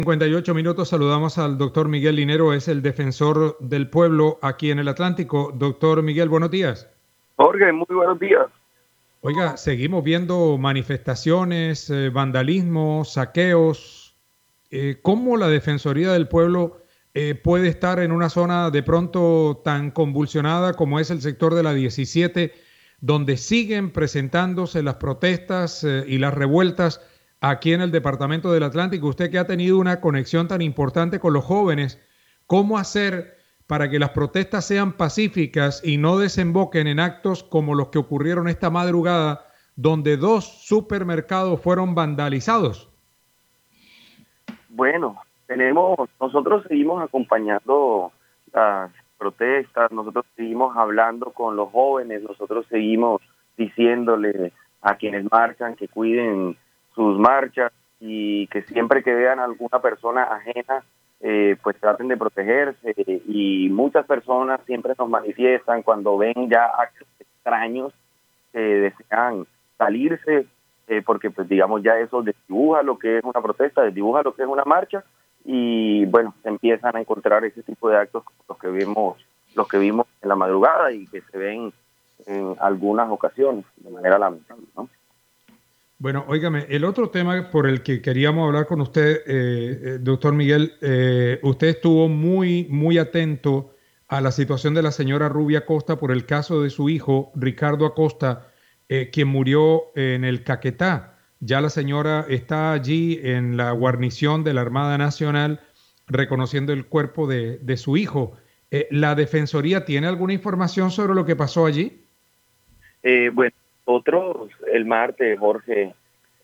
58 minutos. Saludamos al doctor Miguel Linero, es el defensor del pueblo aquí en el Atlántico. Doctor Miguel, buenos días. Jorge, muy buenos días. Oiga, seguimos viendo manifestaciones, vandalismo, saqueos. ¿Cómo la Defensoría del Pueblo puede estar en una zona de pronto tan convulsionada como es el sector de la 17, donde siguen presentándose las protestas y las revueltas aquí en el departamento del Atlántico? Usted que ha tenido una conexión tan importante con los jóvenes, ¿cómo hacer para que las protestas sean pacíficas y no desemboquen en actos como los que ocurrieron esta madrugada, donde 2 supermercados fueron vandalizados? Bueno, nosotros seguimos acompañando las protestas, nosotros seguimos hablando con los jóvenes, nosotros seguimos diciéndole a quienes marchan que cuiden sus marchas y que siempre que vean a alguna persona ajena, pues traten de protegerse. Y muchas personas siempre nos manifiestan cuando ven ya actos extraños que desean salirse, porque pues digamos ya eso desdibuja lo que es una protesta, desdibuja lo que es una marcha, y bueno, se empiezan a encontrar ese tipo de actos como los que vimos en la madrugada y que se ven en algunas ocasiones de manera lamentable, ¿no? Bueno, óigame, el otro tema por el que queríamos hablar con usted, doctor Miguel, usted estuvo muy atento a la situación de la señora Ruby Acosta por el caso de su hijo, Ricardo Acosta, quien murió en el Caquetá. Ya la señora está allí en la guarnición de la Armada Nacional reconociendo el cuerpo de su hijo. ¿La Defensoría tiene alguna información sobre lo que pasó allí? Bueno, nosotros el martes, Jorge,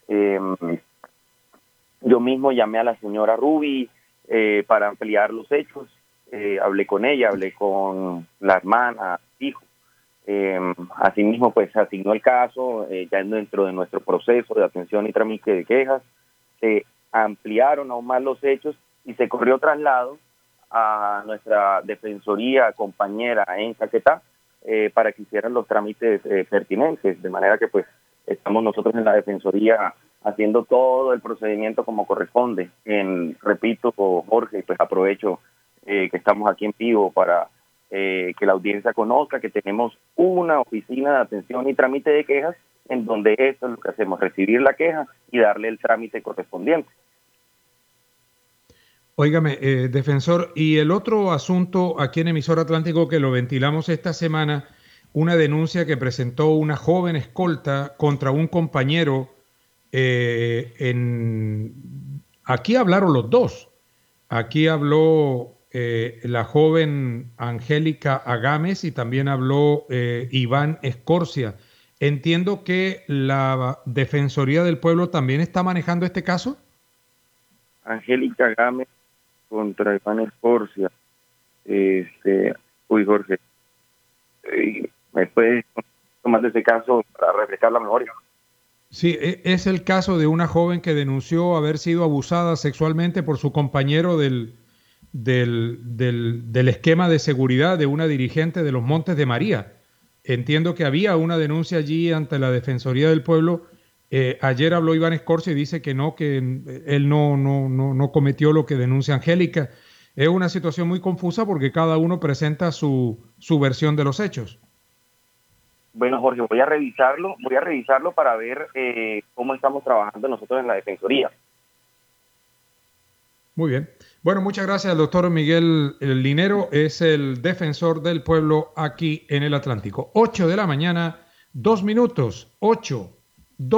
yo mismo llamé a la señora Ruby para ampliar los hechos. Hablé con ella, hablé con la hermana, hijo. Asimismo, pues se asignó el caso, ya dentro de nuestro proceso de atención y trámite de quejas, se ampliaron aún más los hechos y se corrió traslado a nuestra defensoría compañera en Caquetá para que hicieran los trámites pertinentes, de manera que pues estamos nosotros en la defensoría haciendo todo el procedimiento como corresponde. Repito, Jorge, pues aprovecho que estamos aquí en vivo para que la audiencia conozca que tenemos una oficina de atención y trámite de quejas en donde esto es lo que hacemos, recibir la queja y darle el trámite correspondiente. Óigame, defensor, y el otro asunto aquí en Emisor Atlántico que lo ventilamos esta semana, una denuncia que presentó una joven escolta contra un compañero. Aquí hablaron los dos. Aquí habló la joven Angélica Agames y también habló Iván Escorcia. Entiendo que la Defensoría del Pueblo también está manejando este caso. Angélica Agames contra Iván Escorcia. Jorge, ¿me puedes tomar de ese caso para refrescar la memoria? Sí, es el caso de una joven que denunció haber sido abusada sexualmente por su compañero del esquema de seguridad de una dirigente de los Montes de María. Entiendo que había una denuncia allí ante la Defensoría del Pueblo. Ayer habló Iván Escorcia y dice que él no cometió lo que denuncia Angélica. Es una situación muy confusa porque cada uno presenta su versión de los hechos. Bueno, Jorge, voy a revisarlo para ver cómo estamos trabajando nosotros en la Defensoría. Muy bien. Bueno, muchas gracias al doctor Miguel Linero, es el defensor del pueblo aquí en el Atlántico. 8 de la mañana, 2 minutos, 8.